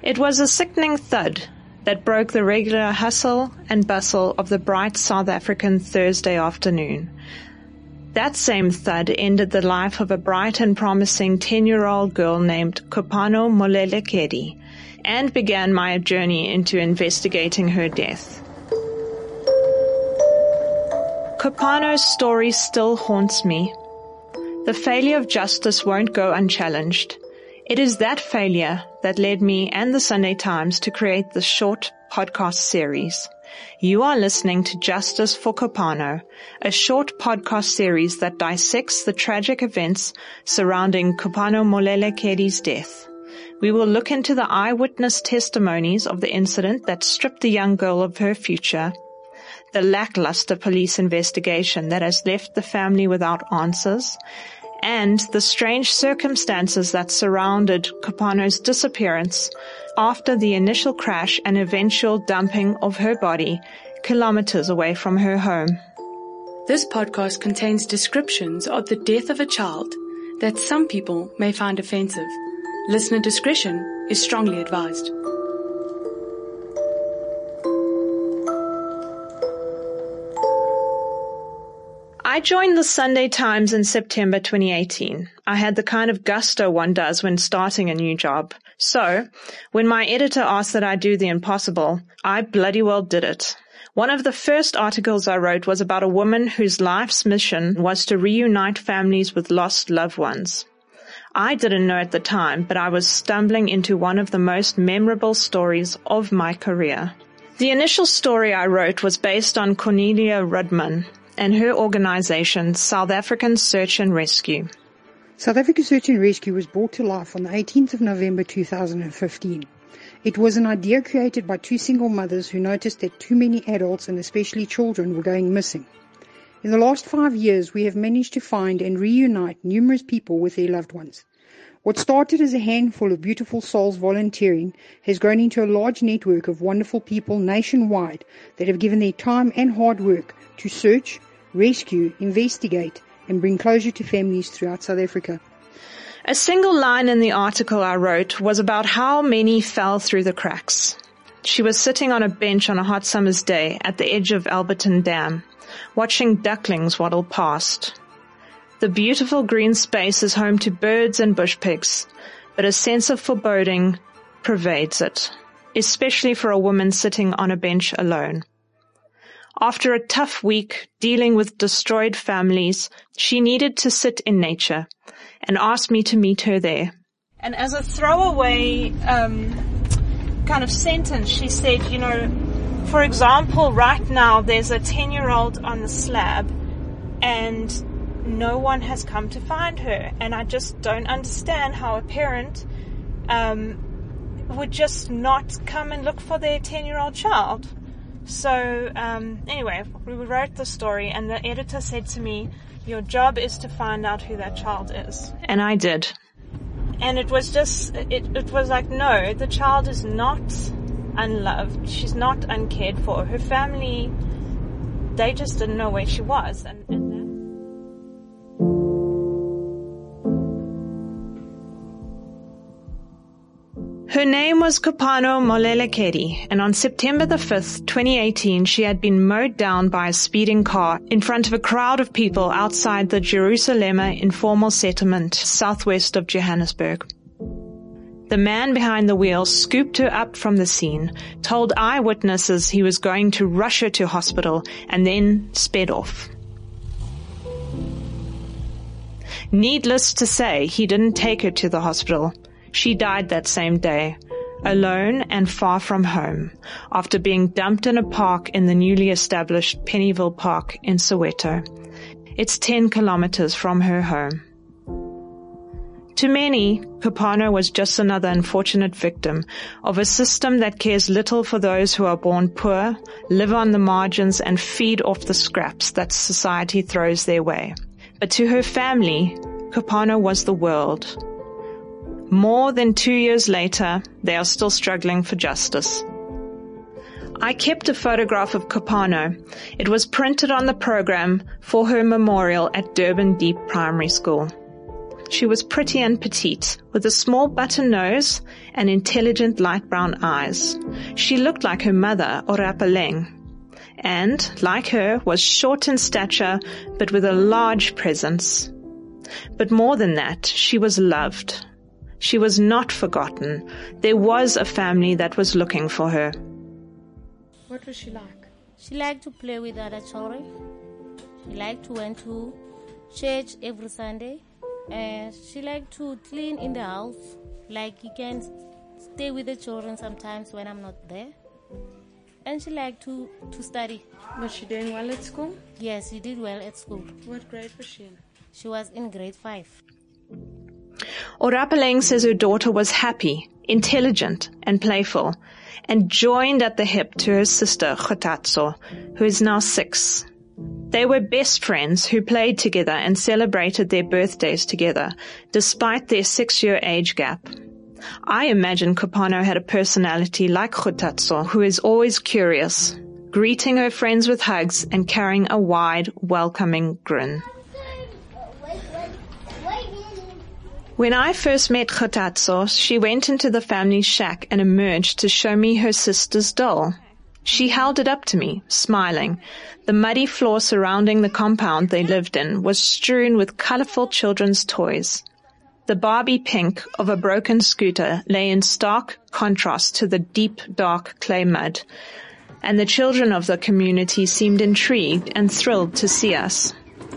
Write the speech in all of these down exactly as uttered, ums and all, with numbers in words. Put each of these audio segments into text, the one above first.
It was a sickening thud that broke the regular hustle and bustle of the bright South African Thursday afternoon. That same thud ended the life of a bright and promising ten-year-old girl named Kopano Molelekedi, and began my journey into investigating her death. Kopano's story still haunts me. The failure of justice won't go unchallenged. It is that failure that led me and the Sunday Times to create this short podcast series. You are listening to Justice for Kopano, a short podcast series that dissects the tragic events surrounding Kopano Molelekedi's death. We will look into the eyewitness testimonies of the incident that stripped the young girl of her future, the lackluster police investigation that has left the family without answers, and the strange circumstances that surrounded Kopano's disappearance after the initial crash and eventual dumping of her body kilometers away from her home. This podcast contains descriptions of the death of a child that some people may find offensive. Listener discretion is strongly advised. I joined the Sunday Times in September twenty eighteen. I had the kind of gusto one does when starting a new job. So, when my editor asked that I do the impossible, I bloody well did it. One of the first articles I wrote was about a woman whose life's mission was to reunite families with lost loved ones. I didn't know at the time, but I was stumbling into one of the most memorable stories of my career. The initial story I wrote was based on Cornelia Rudman and her organization, South African Search and Rescue. South African Search and Rescue was brought to life on the eighteenth of November two thousand fifteen. It was an idea created by two single mothers who noticed that too many adults and especially children were going missing. In the last five years, we have managed to find and reunite numerous people with their loved ones. What started as a handful of beautiful souls volunteering has grown into a large network of wonderful people nationwide that have given their time and hard work to search, rescue, investigate, and bring closure to families throughout South Africa. A single line in the article I wrote was about how many fell through the cracks. She was sitting on a bench on a hot summer's day at the edge of Alberton Dam, watching ducklings waddle past. The beautiful green space is home to birds and bush pigs, but a sense of foreboding pervades it, especially for a woman sitting on a bench alone. After a tough week dealing with destroyed families, she needed to sit in nature and asked me to meet her there. And as a throwaway um, kind of sentence, she said, you know, for example, right now there's a ten-year-old on the slab and no one has come to find her. And I just don't understand how a parent um, would just not come and look for their ten-year-old child. So, um, anyway, we wrote the story and the editor said to me, your job is to find out who that child is. And I did. And it was just, it, it was like, no, the child is not unloved. She's not uncared for. Her family, they just didn't know where she was. And, and that... Her name was Kopano Molelekedi, and on September the fifth, twenty eighteen, she had been mowed down by a speeding car in front of a crowd of people outside the Jerusalema informal settlement southwest of Johannesburg. The man behind the wheel scooped her up from the scene, told eyewitnesses he was going to rush her to hospital, and then sped off. Needless to say, he didn't take her to the hospital. She died that same day, alone and far from home, after being dumped in a park in the newly established Pennyville Park in Soweto. It's ten kilometers from her home. To many, Kopano was just another unfortunate victim of a system that cares little for those who are born poor, live on the margins, and feed off the scraps that society throws their way. But to her family, Kopano was the world. More than two years later, they are still struggling for justice. I kept a photograph of Kopano. It was printed on the program for her memorial at Durban Deep Primary School. She was pretty and petite, with a small button nose and intelligent light brown eyes. She looked like her mother, Orapaleng, and, like her, was short in stature, but with a large presence. But more than that, she was loved. She was not forgotten. There was a family that was looking for her. What was she like? She liked to play with other children. She liked to went to church every Sunday. And she liked to clean in the house. Like you can stay with the children sometimes when I'm not there. And she liked to, to study. Was she doing well at school? Yes, she did well at school. What grade was she in? She was in grade five. Orapaleng says her daughter was happy, intelligent, and playful, and joined at the hip to her sister, Kgotatso, who is now six. They were best friends who played together and celebrated their birthdays together, despite their six-year age gap. I imagine Kopano had a personality like Kgotatso, who is always curious, greeting her friends with hugs and carrying a wide, welcoming grin. When I first met Kgotatso, she went into the family shack and emerged to show me her sister's doll. She held it up to me, smiling. The muddy floor surrounding the compound they lived in was strewn with colorful children's toys. The Barbie pink of a broken scooter lay in stark contrast to the deep, dark clay mud, and the children of the community seemed intrigued and thrilled to see us.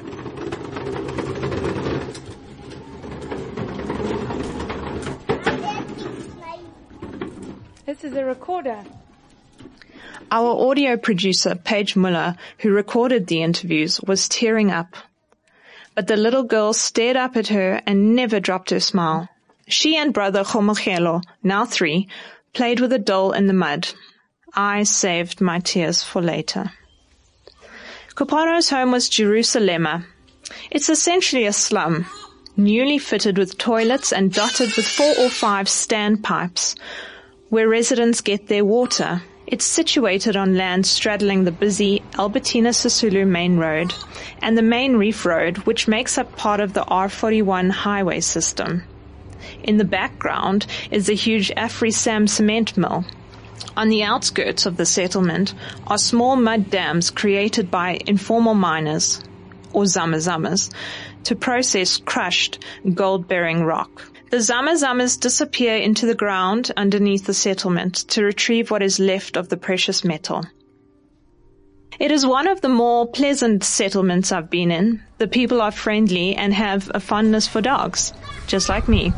This is a recorder. Our audio producer, Paige Muller, who recorded the interviews, was tearing up. But the little girl stared up at her and never dropped her smile. She and brother Khomogelo, now three, played with a doll in the mud. I saved my tears for later. Kopano's home was Jerusalema. It's essentially a slum, newly fitted with toilets and dotted with four or five standpipes, where residents get their water. It's situated on land straddling the busy Albertina-Sisulu main road and the main reef road, which makes up part of the R forty-one highway system. In the background is the huge AfriSam cement mill. On the outskirts of the settlement are small mud dams created by informal miners, or zamazamas, to process crushed gold-bearing rock. The zamazamas disappear into the ground underneath the settlement to retrieve what is left of the precious metal. It is one of the more pleasant settlements I've been in. The people are friendly and have a fondness for dogs, just like me.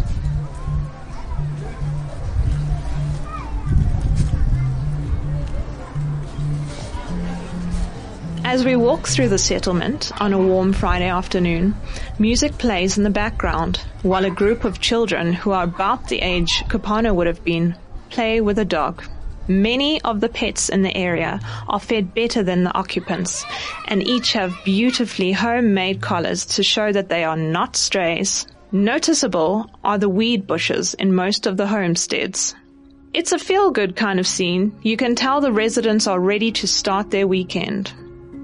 As we walk through the settlement on a warm Friday afternoon, music plays in the background, while a group of children who are about the age Kopano would have been play with a dog. Many of the pets in the area are fed better than the occupants, and each have beautifully homemade collars to show that they are not strays. Noticeable are the weed bushes in most of the homesteads. It's a feel-good kind of scene. You can tell the residents are ready to start their weekend.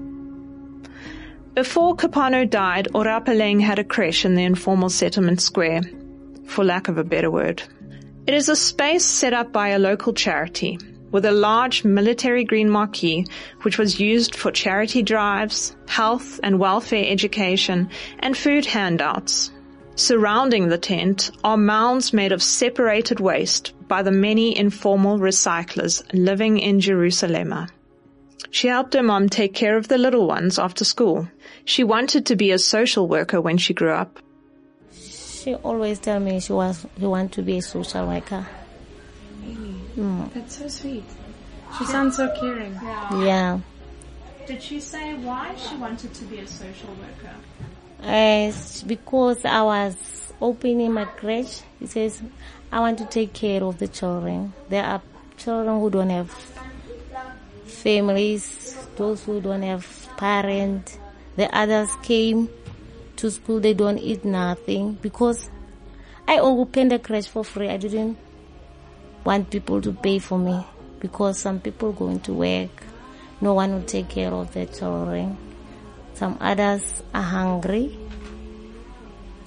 Before Kopano died, Orapaleng had a creche in the informal settlement square, for lack of a better word. It is a space set up by a local charity, with a large military green marquee, which was used for charity drives, health and welfare education, and food handouts. Surrounding the tent are mounds made of separated waste by the many informal recyclers living in Jerusalem. She helped her mom take care of the little ones after school. She wanted to be a social worker when she grew up. She always tell me she was she want to be a social worker. Really? Mm. That's so sweet. She sounds so caring. Yeah. yeah. Did she say why she wanted to be a social worker? Uh, because I was opening my crèche. It says I want to take care of the children. There are children who don't have families, those who don't have parents. The others came to school, they don't eat nothing. Because I opened the crèche for free. I didn't want people to pay for me because some people going to work. No one will take care of their children. Some others are hungry.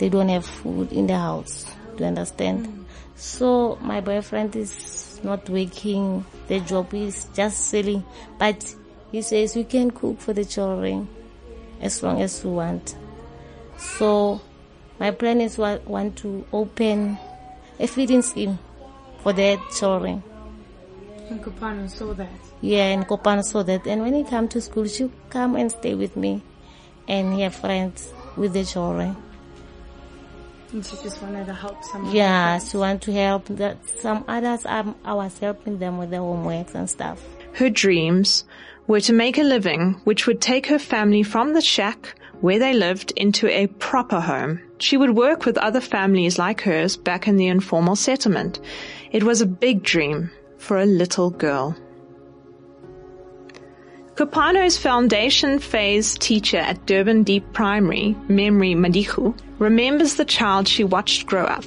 they don't have food in the house. Do you understand? Mm. So my boyfriend is not working. The job is just selling. But he says we can cook for the children as long as we want. So my plan is I want to open a feeding scheme for the children. And Kopano saw that? Yeah, and Kopano saw that. And when he come to school, she'll come and stay with me and have friends with the children. And she just wanted to help someone. Yeah, she wanted to help. That some others, um, I was helping them with their homeworks and stuff. Her dreams were to make a living which would take her family from the shack where they lived into a proper home. She would work with other families like hers back in the informal settlement. It was a big dream for a little girl. Kopano's foundation phase teacher at Durban Deep Primary, Memory Madiku, remembers the child she watched grow up.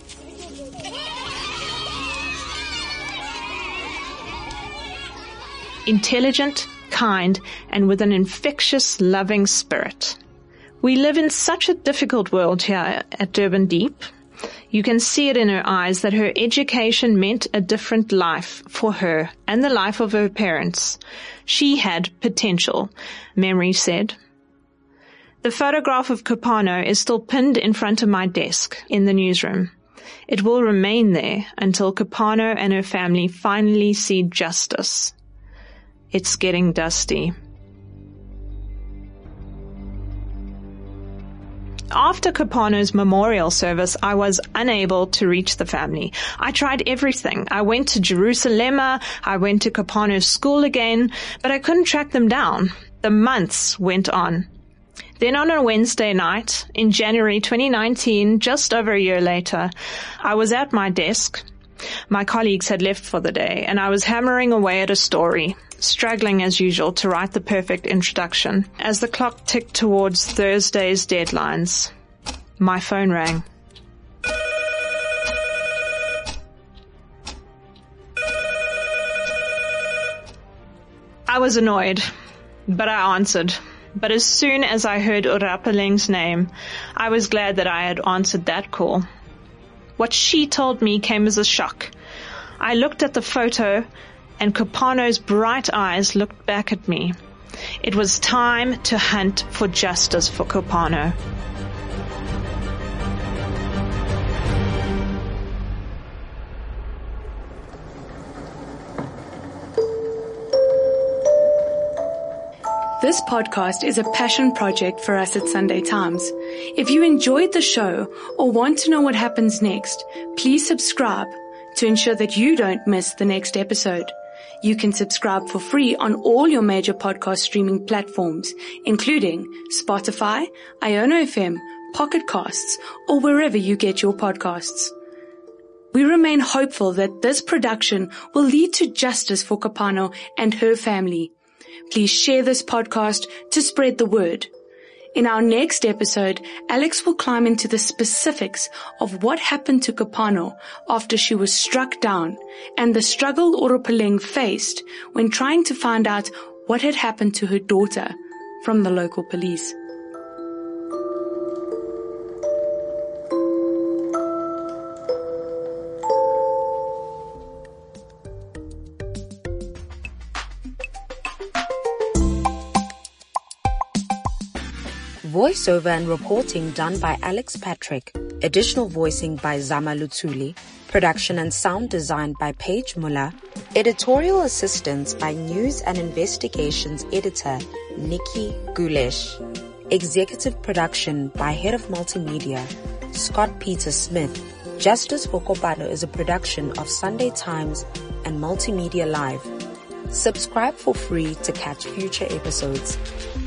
Intelligent, kind, and with an infectious, loving spirit. We live in such a difficult world here at Durban Deep. You can see it in her eyes that her education meant a different life for her and the life of her parents. She had potential, Memory said. The photograph of Kopano is still pinned in front of my desk in the newsroom. It will remain there until Kopano and her family finally see justice. It's getting dusty. After Kopano's memorial service, I was unable to reach the family. I tried everything. I went to Jerusalem, I went to Kopano's school again, but I couldn't track them down. The months went on. Then on a Wednesday night, in January twenty nineteen, just over a year later, I was at my desk. My colleagues had left for the day, and I was hammering away at a story, struggling as usual to write the perfect introduction. As the clock ticked towards Thursday's deadlines, my phone rang. I was annoyed, but I answered. But as soon as I heard Urapaleng's name, I was glad that I had answered that call. What she told me came as a shock. I looked at the photo, and Kopano's bright eyes looked back at me. It was time to hunt for justice for Kopano. This podcast is a passion project for us at Sunday Times. If you enjoyed the show or want to know what happens next, please subscribe to ensure that you don't miss the next episode. You can subscribe for free on all your major podcast streaming platforms, including Spotify, Iono F M, Pocket Casts, or wherever you get your podcasts. We remain hopeful that this production will lead to justice for Kopano and her family. Please share this podcast to spread the word. In our next episode, Alex will climb into the specifics of what happened to Kopano after she was struck down and the struggle Urapaleng faced when trying to find out what had happened to her daughter from the local police. Voiceover and reporting done by Alex Patrick. Additional voicing by Zama Lutsuli. Production and sound designed by Paige Muller. Editorial assistance by News and Investigations Editor Nikki Gulesh. Executive production by Head of Multimedia Scott Peter Smith. Justice for Kopano is a production of Sunday Times and Multimedia Live. Subscribe for free to catch future episodes.